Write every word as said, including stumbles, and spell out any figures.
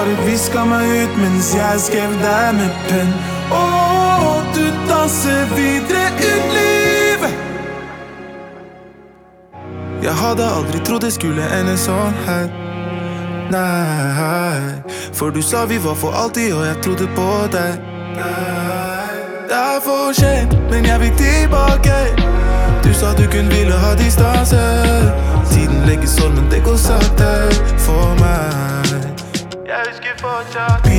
bare visket meg ut mens jeg skrev deg med penn. Åh, du danser videre ut livet. Jeg hadde aldri trodd det skulle ende sånn her. Nei, for du sa vi var for alltid, og jeg trodde på deg. Det er for sent, men jeg vil tilbake. Du sa du kun ville ha distanse. Tiden legger sånn, men det går sakte for meg. Jeg husker fortsatt